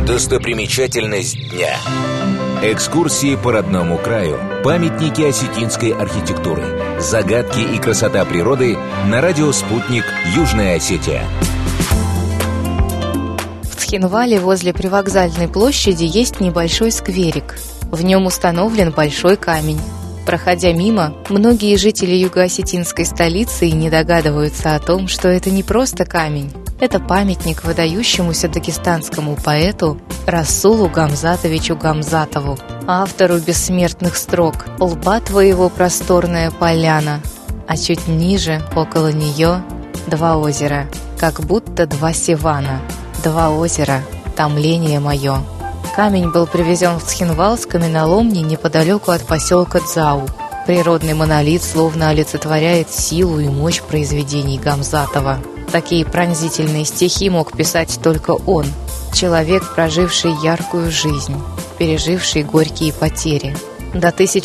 Достопримечательность дня. Экскурсии по родному краю, памятники осетинской архитектуры, загадки и красота природы на радио «Спутник. Южная Осетия». В Цхинвале возле привокзальной площади есть небольшой скверик. В нем установлен большой камень. Проходя мимо, многие жители юго-осетинской столицы и не догадываются о том, что это не просто камень. Это памятник выдающемуся дагестанскому поэту Расулу Гамзатовичу Гамзатову, автору бессмертных строк «Лба твоего просторная поляна», а чуть ниже, около нее, два озера, как будто два Севана, два озера, томление мое. Камень был привезен в Цхинвал с каменоломни неподалеку от поселка Дзау. Природный монолит словно олицетворяет силу и мощь произведений Гамзатова. Такие пронзительные стихи мог писать только он, человек, проживший яркую жизнь, переживший горькие потери. До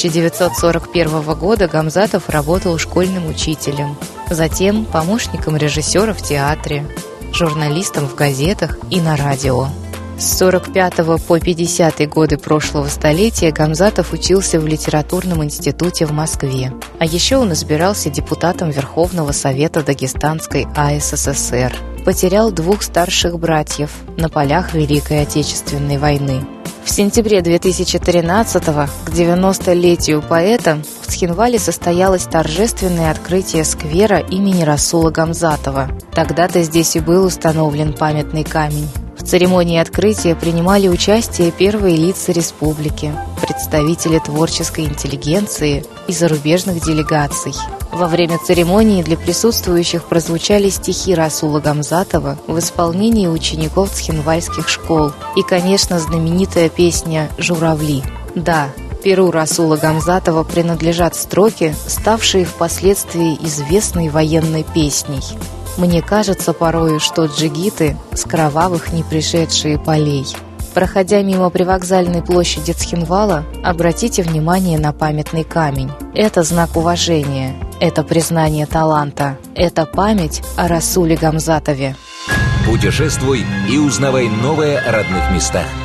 1941 года Гамзатов работал школьным учителем, затем помощником режиссера в театре, журналистом в газетах и на радио. С 45 по 50 годы прошлого столетия Гамзатов учился в литературном институте в Москве. А еще он избирался депутатом Верховного Совета Дагестанской АССР. Потерял двух старших братьев на полях Великой Отечественной войны. В сентябре 2013-го, к 90-летию поэта, в Цхинвале состоялось торжественное открытие сквера имени Расула Гамзатова. Тогда-то здесь и был установлен памятный камень. В церемонии открытия принимали участие первые лица республики, представители творческой интеллигенции и зарубежных делегаций. Во время церемонии для присутствующих прозвучали стихи Расула Гамзатова в исполнении учеников цхинвальских школ и, конечно, знаменитая песня «Журавли». Да, перу Расула Гамзатова принадлежат строки, ставшие впоследствии известной военной песней. Мне кажется порою, что джигиты с кровавых не пришедшие полей. Проходя мимо привокзальной площади Цхинвала, обратите внимание на памятный камень. Это знак уважения, это признание таланта, это память о Расуле Гамзатове. Путешествуй и узнавай новое о родных местах.